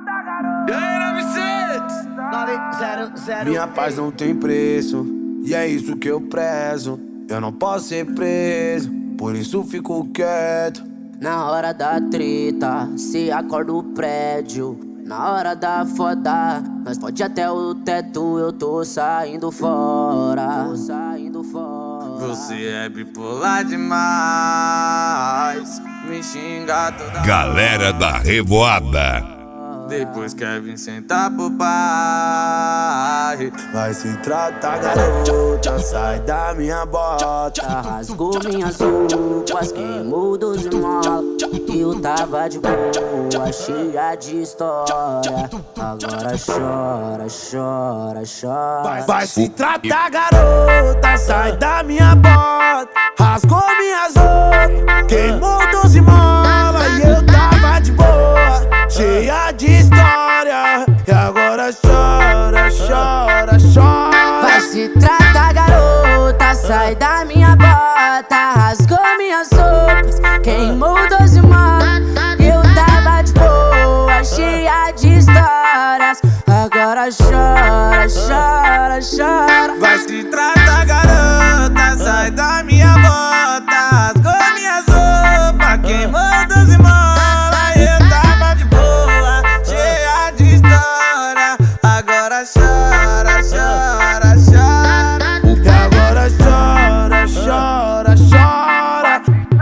Minha paz não tem preço, e é isso que eu prezo. Eu não posso ser preso, por isso fico quieto. Na hora da treta, se acorda o prédio. Na hora da foda, nós pode até o teto. Eu tô saindo fora. Você é bipolar demais, me xinga toda Galera da Revoada. Depois quer vir sentar pro pai. Vai se tratar, garota, sai da minha bota. Rasgou minhas roupas, queimou 12 molas. Eu tava de boa, cheia de história. Agora chora, chora, chora. Vai se tratar, garota, sai da minha bota. Rasgou minhas roupas, queimou 12 molas. E eu tava de boa, cheia de história. E agora chora, chora, chora. Vai se tratar, garota, sai da minha bota. Rasgou minhas roupas, queimou 12 molas. Eu tava de boa, cheia de histórias. Agora chora, chora, chora. Vai se tratar, garota, sai da minha bota. Rasgou minhas roupas, queimou 12 molas. Eu tava de boa, cheia de história. Agora chora, chora, chora. E agora chora, chora, chora.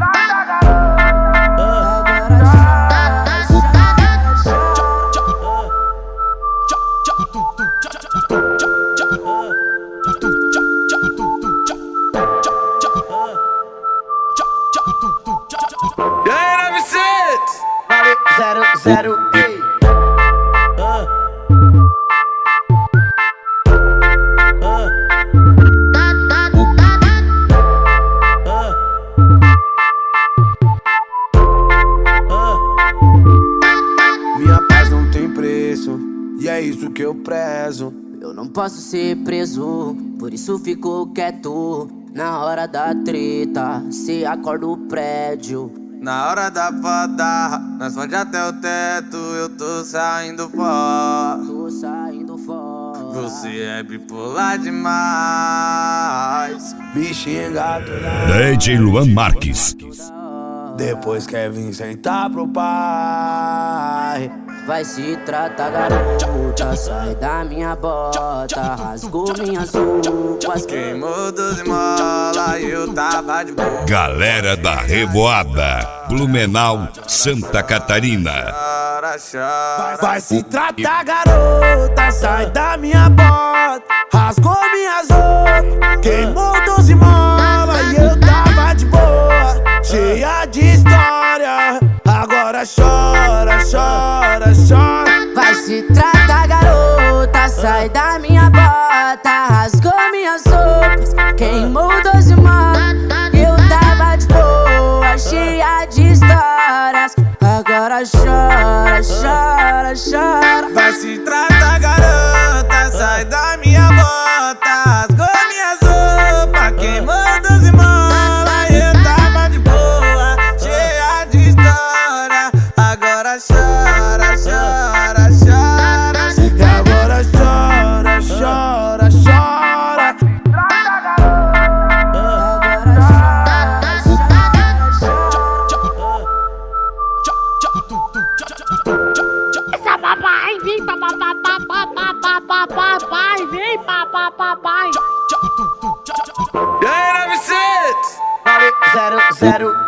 E aí, 900? 00, ei. Minha paz não tem preço, e é isso que eu prezo. Eu não posso ser preso, por isso fico quieto. Na hora da treta, se acorda o prédio. Na hora da foda, nós pode até o teto. Eu tô saindo fora. Você é bipolar demais. Me xinga toda DJ Luan Marques. depois quer vir sentar pro pai. Vai se tratar, garota, sai da minha bota. Rasgou minhas roupas, Queimou 12 mola e eu tava de boa. Galera da Revoada, Blumenau, Santa Catarina. Chora, chora. Vai se tratar, garota, sai da minha bota. Rasgou minhas roupas, queimou 12 mola e eu tava de boa, cheia de história. Agora chora, chora, chora. vai se tratar, garota, sai da minha bota. Rasgou minhas roupas, queimou 12 molas. Eu tava de boa, cheia de histórias. Agora chora, chora, chora. Vai se tratar, garota, sai da minha bota. Rasgou minhas roupas, queimou 12 mola. Eu tava de boa, cheia de história. Agora chora, chora, chora. E agora chora, chora, chora. Essa papai vem papai, vem papai. E aí, 900? 00